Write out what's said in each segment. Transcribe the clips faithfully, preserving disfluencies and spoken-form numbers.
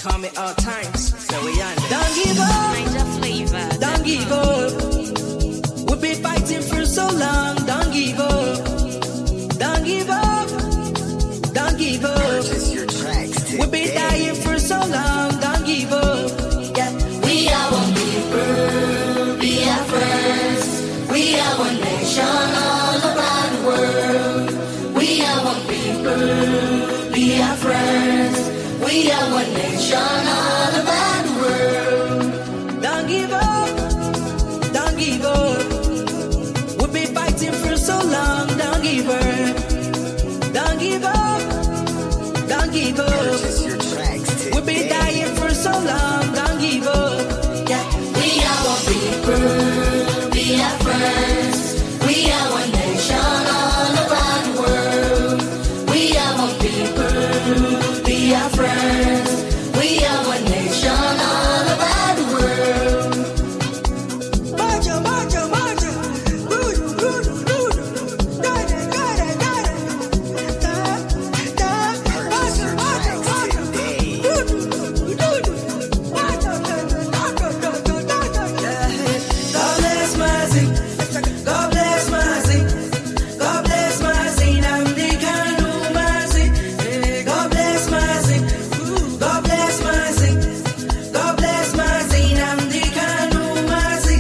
call me all times. So we on. Don't give up. Don't give up. We've been fighting for so long. Don't give up. Don't give up. Don't give up. We've been dying for so long. Don't give up. Yeah. We are one people. Be our friends. We are one nation all around the world. We are one people. Be our friends. We are one nation all around the world. Don't give up. Don't give up. We've been fighting for so long. Don't give up. Don't give up. Don't give up. We've been dying for so long. Don't give up. Yeah. We are one people. Be our friends. We are one nation all around the world. We are one people. Be our friends. We are one nation all around the world. Marcha, marcha, marcha. Rudu, rudu, rudu. Dada, dada, dada. Da, da. Marcha, marcha, marcha. Rudu, rudu. Marcha, da, da, da, da, da, da, da. God bless my zing. God bless my zing. God bless my zing. I'm the Kanu Mazi. God bless my zing. God bless my zing. God bless my zing. I'm the Kanu Mazi.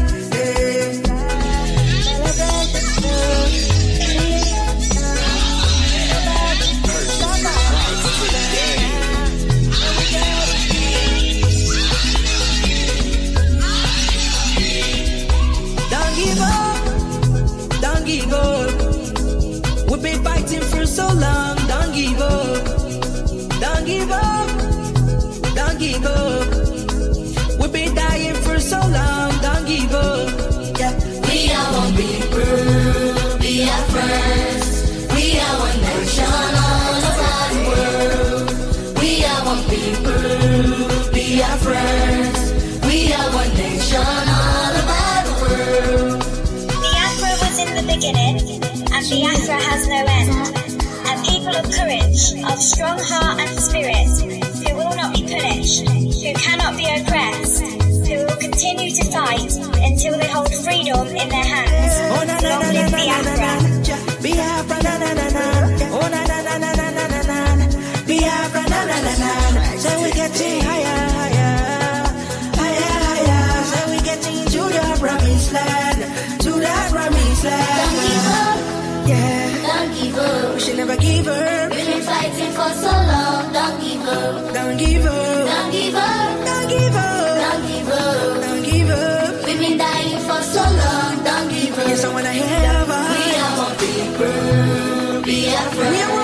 Don't give up. Don't give up. We've been fighting for so long. Don't give up. Don't give up. Don't give up. We've been dying for so long. Don't give up. Yeah. We are one people. Be our friends. We are one nation all around the world. We are one people. Be our friends. We are one nation all around the world. Biafra was in the beginning, and Biafra has no end. A people of courage, of strong heart and spirit, who will not be punished, who cannot be oppressed, who will continue to fight until they hold freedom in their hands. Oh na na Long na na live na na na Biafra. na. Biafra na na na na. Oh na na na na na na na na. Biafra na na na na. So we getting higher, higher, higher, higher. So we getting to the promised land, to the promised land. Don't give up. Yeah, Don't give up. we should never give up. We've been fighting for so long. Don't give up. Don't give up. Don't give up. Don't give up. Don't give up. Don't give up. We've been dying for so long. Don't give up. Yes, I wanna have We us. are one people. Be our We are friends.